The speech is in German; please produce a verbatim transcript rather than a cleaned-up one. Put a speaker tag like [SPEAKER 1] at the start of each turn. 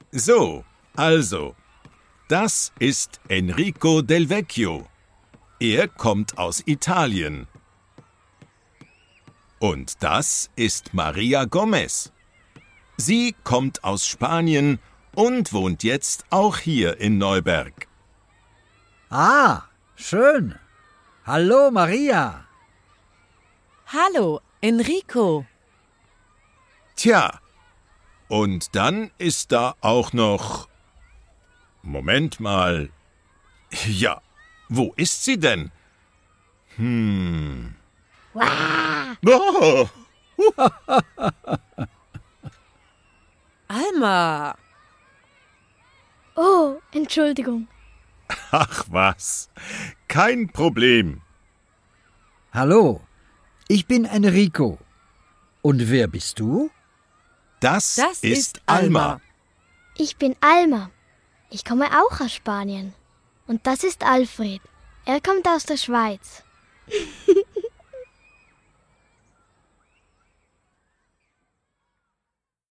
[SPEAKER 1] So, also, das ist Enrico Del Vecchio. Er kommt aus Italien. Und das ist Maria Gomez. Sie kommt aus Spanien und wohnt jetzt auch hier in Neuberg.
[SPEAKER 2] Ah, schön. Hallo, Maria.
[SPEAKER 3] Hallo, Enrico.
[SPEAKER 1] Tja, und dann ist da auch noch... Moment mal. Ja, wo ist sie denn? Hm... Oh.
[SPEAKER 3] Alma.
[SPEAKER 4] Oh, Entschuldigung.
[SPEAKER 1] Ach was, kein Problem.
[SPEAKER 2] Hallo, ich bin Enrico. Und wer bist du?
[SPEAKER 1] Das,
[SPEAKER 3] Das
[SPEAKER 1] ist,
[SPEAKER 3] ist
[SPEAKER 1] Alma.
[SPEAKER 3] Alma.
[SPEAKER 4] Ich bin Alma. Ich komme auch aus Spanien. Und das ist Alfred. Er kommt aus der Schweiz.